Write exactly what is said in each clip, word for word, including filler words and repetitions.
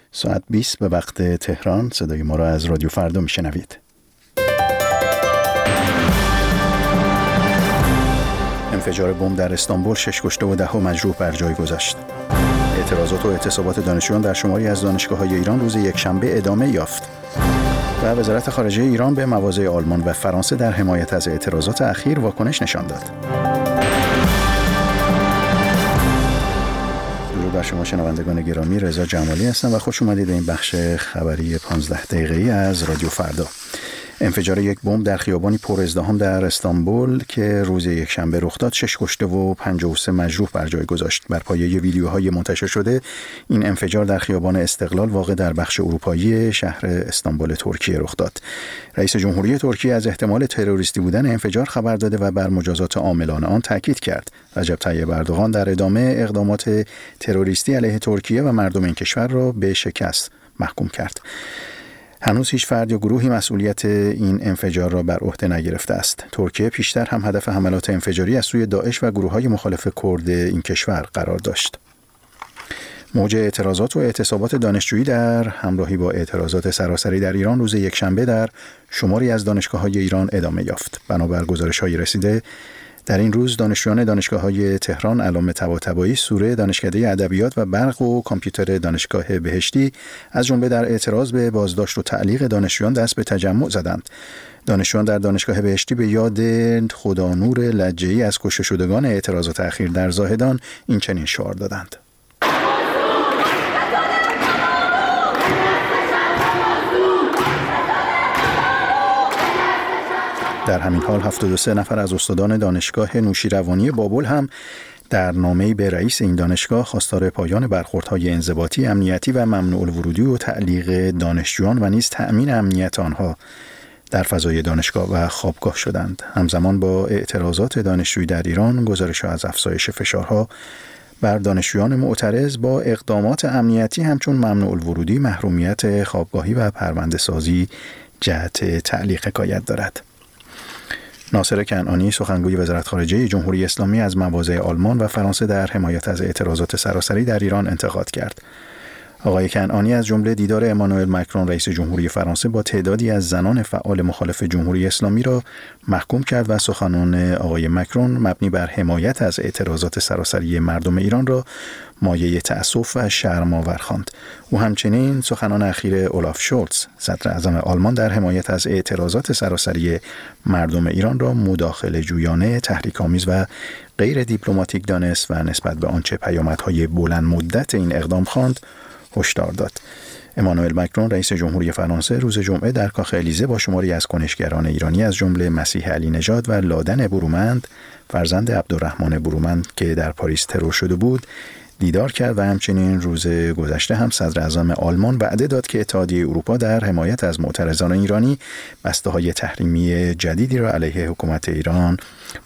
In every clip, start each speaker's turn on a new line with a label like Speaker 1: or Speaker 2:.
Speaker 1: ساعت بیست به وقت تهران. صدای ما را از رادیو فردا میشنوید. انفجار بمب در استانبول، شش کشته و ده ها مجروح بر جای گذاشت. اعتراضات و اعتصابات دانشجویان در شماری از دانشگاه‌های ایران روز یکشنبه ادامه یافت. و وزارت خارجه ایران به مواضع آلمان و فرانسه در حمایت از اعتراضات اخیر واکنش نشان داد. درود بر شما شنوندگان گرامی، رضا جمالی هستم و خوش اومدید به این بخش خبری پانزده دقیقه‌ای از رادیو فردا. انفجار یک بمب در خیابانی پر ازدحام در استانبول که روز یکشنبه رخ داد، شش کشته و پنجاه و سه مجروح بر جای گذاشت. بر پایه ویدیوهای منتشر شده، این انفجار در خیابان استقلال واقع در بخش اروپایی شهر استانبول ترکیه رخ داد. رئیس جمهوری ترکیه از احتمال تروریستی بودن انفجار خبر داده و بر مجازات عاملان آن تاکید کرد. رجب طیب اردوغان در ادامه اقدامات تروریستی علیه ترکیه و مردم این کشور را به شکست محکوم کرد. هنوز هیچ فرد یا گروهی مسئولیت این انفجار را بر عهده نگرفته است. ترکیه پیشتر هم هدف حملات انفجاری از سوی داعش و گروه‌های مخالف کرد این کشور قرار داشت. موج اعتراضات و اعتصابات دانشجویی در همراهی با اعتراضات سراسری در ایران روز یکشنبه در شماری از دانشگاه‌های ایران ادامه یافت. بنابر گزارش‌های رسیده، در این روز دانشجویان دانشگاه‌های تهران علامه طباطبایی، سوره، دانشکده ادبیات و برق و کامپیوتر دانشگاه بهشتی از جمله در اعتراض به بازداشت و تعلیق دانشجویان دست به تجمع زدند. دانشجویان در دانشگاه بهشتی به یاد خدانور لجه‌ای از کشته شدگان اعتراضات اخیر در زاهدان این چنین شعار دادند: در همین حال هفتاد و سه نفر از استادان دانشگاه نوشیروانی بابل هم در نامه‌ای به رئیس این دانشگاه خواستار پایان برخوردهای انضباطی، امنیتی و ممنوع الورودی و تعلیق دانشجویان و نیز تأمین امنیت آنها در فضای دانشگاه و خوابگاه شدند. همزمان با اعتراضات دانشجویی در ایران، گزارش‌ها از افزایش فشارها بر دانشجویان معترض با اقدامات امنیتی همچون ممنوع الورودی، محرومیت خوابگاهی و پرونده‌سازی جهت تعلیق حکایت دارد. ناصر کنعانی، سخنگوی وزارت خارجه جمهوری اسلامی، از مواضع آلمان و فرانسه در حمایت از اعتراضات سراسری در ایران انتقاد کرد. آقای کنعانی از جمله دیدار امانوئل مکرون رئیس جمهوری فرانسه با تعدادی از زنان فعال مخالف جمهوری اسلامی را محکوم کرد و سخنان آقای مکرون مبنی بر حمایت از اعتراضات سراسری مردم ایران را مایه تأسف و شرم‌آور خواند. او همچنین سخنان اخیر اولاف شولتز صدر اعظم آلمان در حمایت از اعتراضات سراسری مردم ایران را مداخله جویانه، تحریک‌آمیز و غیر دیپلماتیک دانست و نسبت به آنچه پیامدهای بلند مدت این اقدام خواند هشدار داد. امانوئل مکرون رئیس جمهوری فرانسه روز جمعه در کاخ الیزه با شماری از کنشگران ایرانی از جمله مسیح علی نژاد و لادن برومند فرزند عبدالرحمن برومند که در پاریس ترور شده بود دیدار کرد و همچنین روز گذشته هم صدر اعظم آلمان وعده داد که اتحادیه اروپا در حمایت از معترضان ایرانی بسته‌های تحریمی جدیدی را علیه حکومت ایران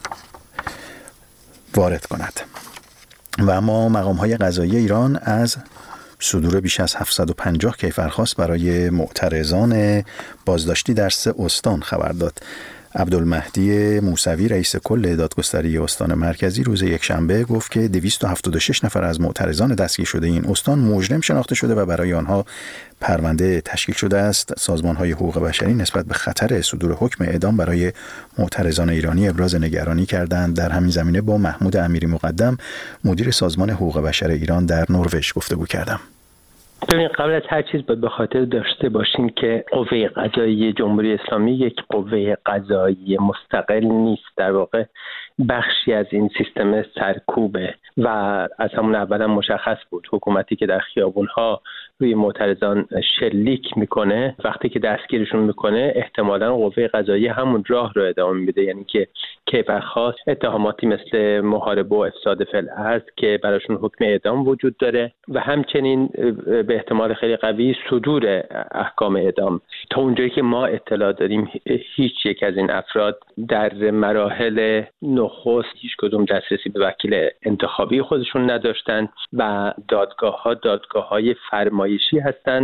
Speaker 1: وارد کند. و اما مقام‌های قضایی ایران از صدور بیش از هفتصد و پنجاه کیفرخواست برای معترضان بازداشتی در سه استان خبر داد. عبدالمهدی موسوی رئیس کل دادگستری استان مرکزی روز یکشنبه گفت که دویست و هفتاد و شش نفر از معترضان دستگیر شده این استان مجرم شناخته شده و برای آنها پرونده تشکیل شده است. سازمان‌های حقوق بشری نسبت به خطر صدور حکم اعدام برای معترضان ایرانی ابراز نگرانی کردند. در همین زمینه با محمود امیری مقدم، مدیر سازمان حقوق بشر ایران در نروژ گفتگو کردم.
Speaker 2: ببین، قبل از هر چیز باید به خاطر داشته باشیم که قوه قضاییه جمهوری اسلامی یک قوه قضاییه مستقل نیست، در واقع بخشی از این سیستم سرکوبه و از همون اول هم مشخص بود. حکومتی که در خیابون‌ها روی معترضان شلیک میکنه، وقتی که دستگیرشون میکنه احتمالاً قوه قضاییه همون راه رو ادامه میده، یعنی که کیفرخواست اتهاماتی مثل محاربه و افساد فی الارض که براشون حکم اعدام وجود داره و همچنین به احتمال خیلی قوی صدور احکام اعدام. تا اونجایی که ما اطلاع داریم هیچ یک از این افراد در مراحل نخست هیچ کدوم دسترسی به وکیل انتخابی خودشون نداشتند و دادگاه‌ها دادگاه‌های فرمایشی هستند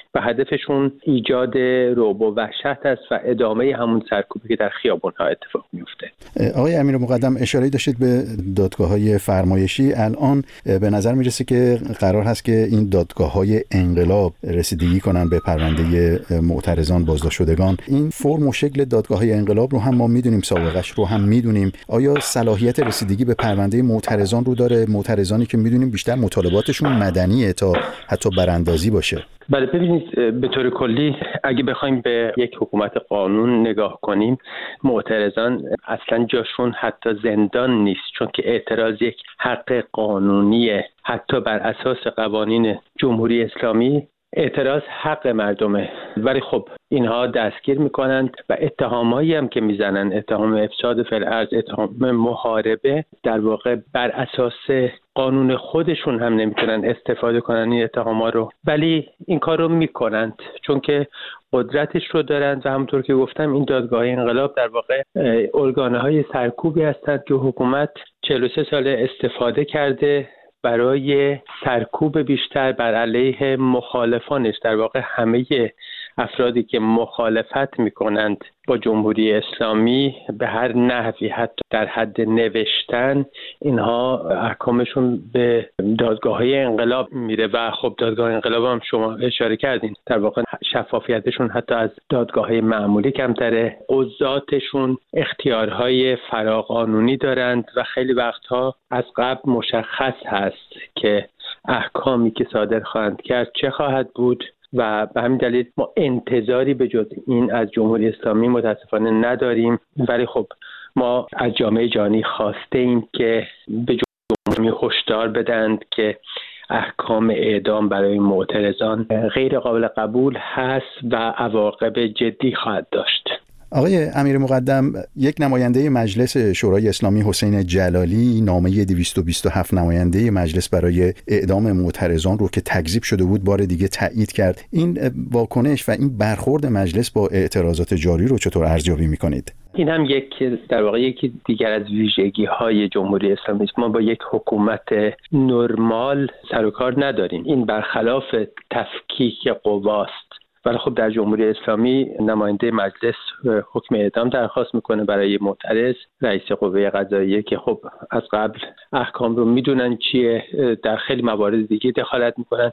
Speaker 2: و هدفشون ایجاد رعب و وحشت است و ادامه همون سرکوبی که در خیابان‌ها اتفاق میفته.
Speaker 1: آقای امیر مقدم اشاره داشتید به دادگاه‌های فرمایشی. الان به نظر میرسه که قرار هست که این دادگاه‌های انقلاب رسیدگی کنن به پرونده معترضان بازداشت شدگان. این فرم و شکل دادگاه‌های انقلاب رو هم ما میدونیم، سابقش رو هم میدونیم. آیا صلاحیت رسیدگی به پرونده معترضان رو داره؟ معترضانی که میدونیم بیشتر مطالباتشون مدنیه تا حتی براندازی باشه.
Speaker 2: بله، ببینید به طور کلی اگه بخوایم به یک حکومت قانون نگاه کنیم، معترضان اصلا جاشون حتی زندان نیست، چون که اعتراض یک حق قانونیه. حتی بر اساس قوانین جمهوری اسلامی اعتراض حق مردمه، ولی خب اینها دستگیر میکنند و اتهامایی هم که میزنن، اتهام افساد فی الارض، اتهام محاربه، در واقع بر اساس قانون خودشون هم نمیتونن استفاده کنن این اتهاما رو، ولی این کار رو میکنند چون که قدرتش رو دارند. و همونطور که گفتم این دادگاه انقلاب در واقع ارگانهای سرکوبی هستند که حکومت چهل و سه سال استفاده کرده برای سرکوب بیشتر بر علیه مخالفانش. در واقع همه افرادی که مخالفت میکنند با جمهوری اسلامی به هر نحوی، حتی در حد نوشتن، اینها احکامشون به دادگاه‌های انقلاب میره و خب دادگاه انقلاب هم شما اشاره کردین، در واقع شفافیتشون حتی از دادگاه‌های معمولی کمتره. قضاتشون اختیارهای فراقانونی دارند و خیلی وقتها از قبل مشخص هست که احکامی که صادر خواهند کرد چه خواهد بود و به همین دلیل ما انتظاری به جز این از جمهوری اسلامی متاسفانه نداریم. ولی خب ما از جامعه جهانی خواسته ایم که به جمهوری هشدار بدند که احکام اعدام برای معترضان غیر قابل قبول هست و عواقب جدی خواهد داشت.
Speaker 1: آقای امیر مقدم، یک نماینده مجلس شورای اسلامی حسین جلالی نامه دویست و بیست و هفت نماینده مجلس برای اعدام معترضان رو که تکذیب شده بود بار دیگه تایید کرد. این واکنش و این برخورد مجلس با اعتراضات جاری رو چطور ارزیابی می‌کنید؟
Speaker 2: این هم یک در واقع یکی دیگر از ویژگی‌های جمهوری اسلامی است. ما با یک حکومت نرمال سر و کار نداریم. این برخلاف تفکیک قواست. ولی خب در جمهوری اسلامی نماینده مجلس حکم اعدام درخواست میکنه برای معترض، رئیس قوه قضاییه که خب از قبل احکام رو میدونن چیه، در خیلی موارد دیگه دخالت میکنن.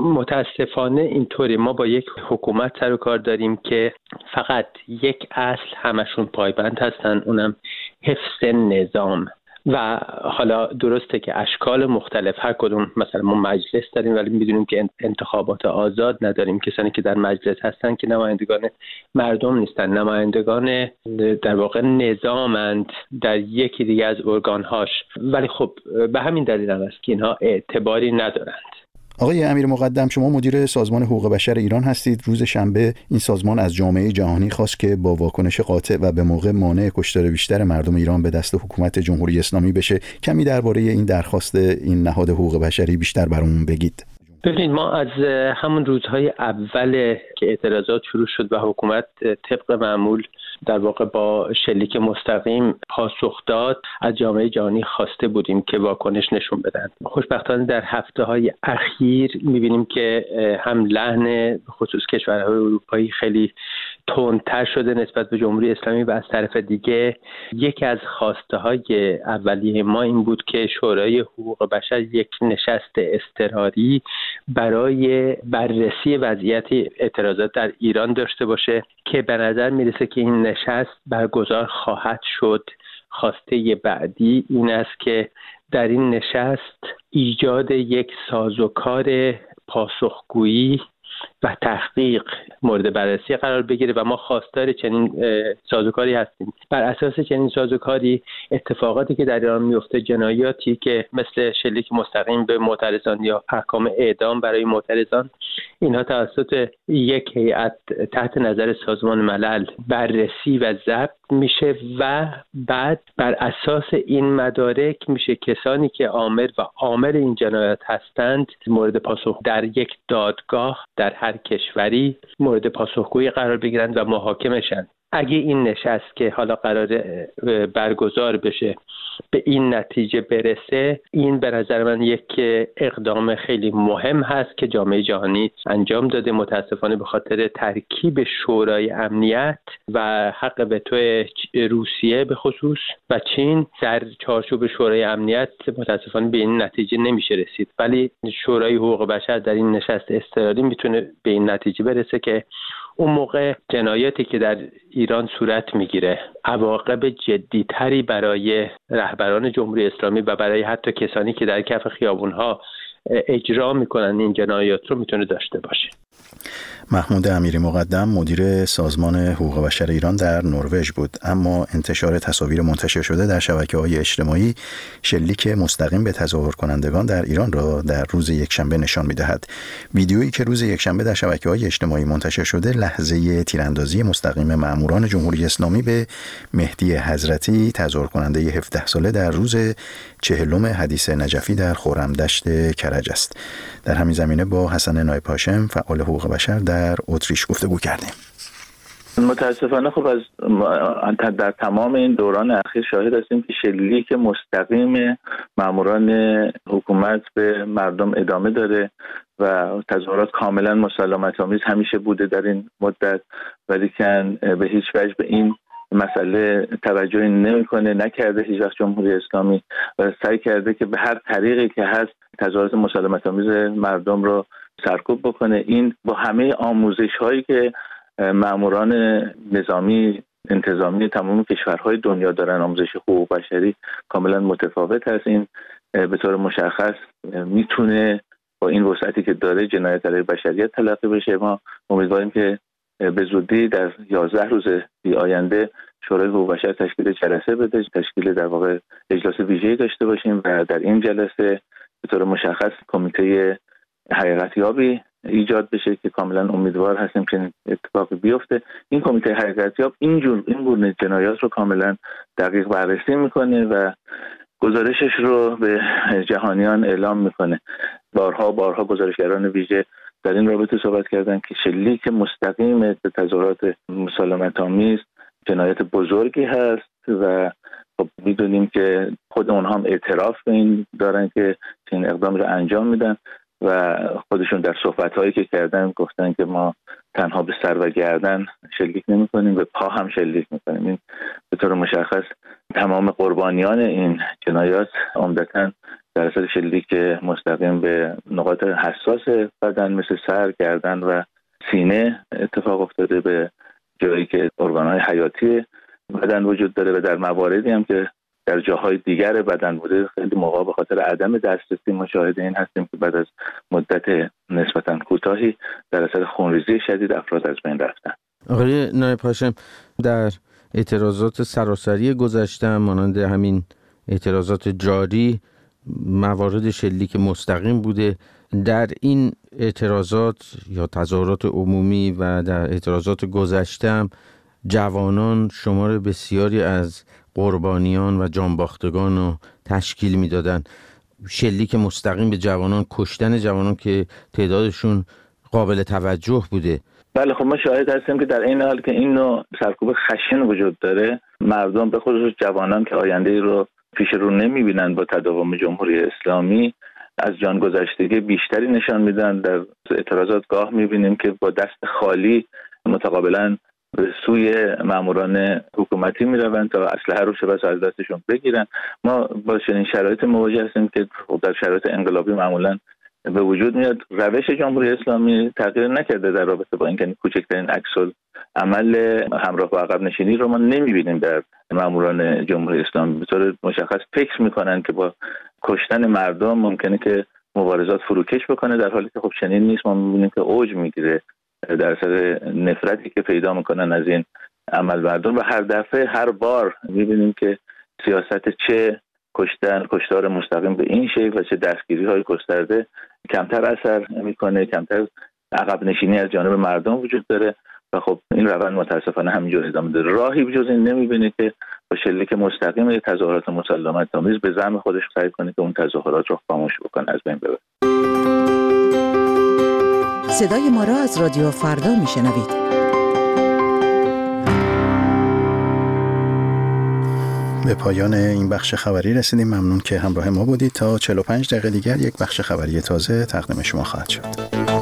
Speaker 2: متاسفانه اینطوری ما با یک حکومت سر و کار داریم که فقط یک اصل همشون پایبند هستن، اونم حفظ نظام. و حالا درسته که اشکال مختلف هر کدوم، مثلا ما مجلس داریم ولی میدونیم که انتخابات آزاد نداریم. کسانی که در مجلس هستن که نمایندگان مردم نیستن، نمایندگان در واقع نظامند در یکی دیگه از ارگانهاش، ولی خب به همین دلیل هم است که اینها اعتباری ندارند.
Speaker 1: آقای امیر مقدم، شما مدیر سازمان حقوق بشر ایران هستید. روز شنبه این سازمان از جامعه جهانی خواست که با واکنش قاطع و به موقع مانع کشتار بیشتر مردم ایران به دست حکومت جمهوری اسلامی بشه. کمی درباره این درخواست این نهاد حقوق بشری بیشتر برامون بگید.
Speaker 2: ببینید، ما از همون روزهای اول که اعتراضات شروع شد و حکومت طبق معمول در واقع با شلیک مستقیم پاسخ داد، از جامعه جهانی خواسته بودیم که واکنش نشون بدن. خوشبختانه در هفته‌های اخیر می‌بینیم که هم لحن خصوص کشورهای اروپایی خیلی تندتر شده نسبت به جمهوری اسلامی و از طرف دیگه یکی از خواسته‌های اولیه ما این بود که شورای حقوق بشر یک نشست اضطراری برای بررسی وضعیت اعتراضات در ایران داشته باشه که به نظر میرسه که این نشست برگزار خواهد شد. خواسته بعدی این است که در این نشست ایجاد یک سازوکار پاسخگویی و تحقیق مورد بررسی قرار بگیره و ما خواستار چنین سازوکاری هستیم. بر اساس چنین سازوکاری اتفاقاتی که در ایران میفته، جنایاتی که مثل شلیک مستقیم به معترضان یا احکام اعدام برای معترضان، اینها توسط یک هیئت تحت نظر سازمان ملل بررسی و ضبط میشه و بعد بر اساس این مدارک میشه کسانی که عامل و عامل این جنایات هستند مورد پاسخ در یک دادگاه در هر کشوری مورد پاسخگویی قرار بگیرند و محاکمه شن. اگه این نشست که حالا قرار برگزار بشه به این نتیجه برسه، این به نظر من یک اقدام خیلی مهم هست که جامعه جهانی انجام داده. متاسفانه به خاطر ترکیب شورای امنیت و حق وتو روسیه به خصوص و چین در چارچوب شورای امنیت متاسفانه به این نتیجه نمیشه رسید، ولی شورای حقوق بشر در این نشست اضطراری میتونه به این نتیجه برسه که اون موقع جنایاتی که در ایران صورت میگیره عواقب جدیتری برای رهبران جمهوری اسلامی و برای حتی کسانی که در کف خیابونها اجرا میکنن این جنایات رو میتونه داشته باشه.
Speaker 1: محمود امیری مقدم مدیر سازمان حقوق بشر ایران در نروژ بود. اما انتشار تصاویر منتشر شده در شبکه‌های اجتماعی شلیک مستقیم به تظاهر کنندگان در ایران را در روز یکشنبه نشان می‌دهد. ویدیویی که روز یکشنبه در شبکه‌های اجتماعی منتشر شده لحظه تیراندازی مستقیم مأموران جمهوری اسلامی به مهدی حضرتی، تظاهر کننده هفده ساله، در روز چهلم حدیث نجفی در خرمدشت کرج است. در همین زمینه با حسن نایب هاشم فعال حقوق بشر در اتریش گفتگو کردیم.
Speaker 3: متاسفانه خب از در تمام این دوران اخیر شاهد هستیم که شلیک مستقیم ماموران حکومت به مردم ادامه داره و تظاهرات کاملا مسالمت آمیز همیشه بوده در این مدت، ولی که به هیچ وجه به این مسئله توجهی نمیکنه، نکرده هیچ وقت جمهوری اسلامی و سعی کرده که به هر طریقی که هست تظاهرات مسالمت آمیز مردم رو سرکوب بکنه. این با همه آموزش هایی که ماموران نظامی انتظامی تمام کشورهای دنیا دارن، آموزش حقوق بشری کاملا متفاوت هست. این به طور مشخص میتونه با این وسعتی که داره جنایت علیه بشریت تلقی بشه. ما امیدواریم که به زودی در یازده روز آینده شورای حقوق بشر تشکیل جلسه بده، تشکیل در واقع اجلاس ویژه‌ای داشته باشیم و در این جلسه به طور مشخص کمیته حقیقتیابی ایجاد بشه که کاملا امیدوار هستیم که اتفاقی بیفته. این کمیته حقیقتیاب اینجور این گونه جنایات رو کاملا دقیق بررسی میکنه و گزارشش رو به جهانیان اعلام میکنه. بارها بارها گزارشگران ویژه در این رابطه صحبت کردن که شلیک مستقیم به تظاهرات مسالمت آمیز جنایت بزرگی هست و خب میدونیم که خود اونها هم اعتراف به این دارن که این اقدام رو انجام میدن و خودشون در صحبت‌هایی که کردن گفتن که ما تنها به سر و گردن شلیک نمی‌کنیم، به پا هم شلیک می‌کنیم. این به طور مشخص تمام قربانیان این جنایات عمدتاً در اثر شلیک مستقیم به نقاط حساس بدن مثل سر، گردن و سینه اتفاق افتاده، به جایی که ارگان‌های حیاتی بدن وجود داره و در مواردی هم که در جاهای دیگر بدن بوده خیلی موقع به خاطر عدم دسترسی مشاهده این هستیم که بعد از مدت نسبتاً کوتاهی در اثر خونریزی شدید افراد از بین رفتن.
Speaker 4: آقای نایب هاشم، در اعتراضات سراسری گذشته مانند همین اعتراضات جاری موارد شلیک مستقیم بوده. در این اعتراضات یا تظاهرات عمومی و در اعتراضات گذشته هم جوانان شمار بسیاری از قربانیان و جانباختگان رو تشکیل میدادن. شلیک مستقیم به جوانان، کشتن جوانان که تعدادشون قابل توجه بوده.
Speaker 3: بله خب ما شاهد هستیم که در این حال که این نوع سرکوب خشن وجود داره، مردم به خصوص جوانان که آینده رو پیش رو نمیبینن با تداوم جمهوری اسلامی از جان گذشتگی بیشتری نشان میدن. در اعتراضات گاه میبینیم که با دست خالی متقابلا به سوی ماموران حکومتی میروند تا اسلحه رو شبه از دستشون بگیرن. ما با چنین شرایط مواجه هستیم که در شرایط انقلابی معمولا به وجود میاد. روش جمهوری اسلامی تغییر نکرده در رابطه با اینکه کوچکترین عکس عمل همراه با عقب نشینی رو ما نمیبینیم در ماموران جمهوری اسلامی. به طور مشخص فکر میکنن که با کشتن مردم ممکنه که مبارزات فروکش بکنه، در حالی که خب چنین نیست. ما میبینیم که اوج میگیره در اثر نفرتی که پیدا میکنن از این عمل مردم و هر دفعه هر بار میبینیم که سیاست چه کشتن کشتار مستقیم به این شکل و چه دستگیری های گسترده کمتر اثر میکنه، کمتر عقب نشینی از جانب مردم وجود داره و خب این روند متاسفانه همینجور ادامه داره. راهی بجز این نمیبینه که با شلیک مستقیم تظاهرات مسالمت آمیز به زعم خودش سعی کنه که اون تظاهرات رو خاموش بکنه، از بین ببره.
Speaker 5: صدای ما را از رادیو فردا میشنوید.
Speaker 1: به پایان این بخش خبری رسیدیم. ممنون که همراه ما بودید. تا چهل و پنج دقیقه دیگر یک بخش خبری تازه تقدیم شما خواهد شد.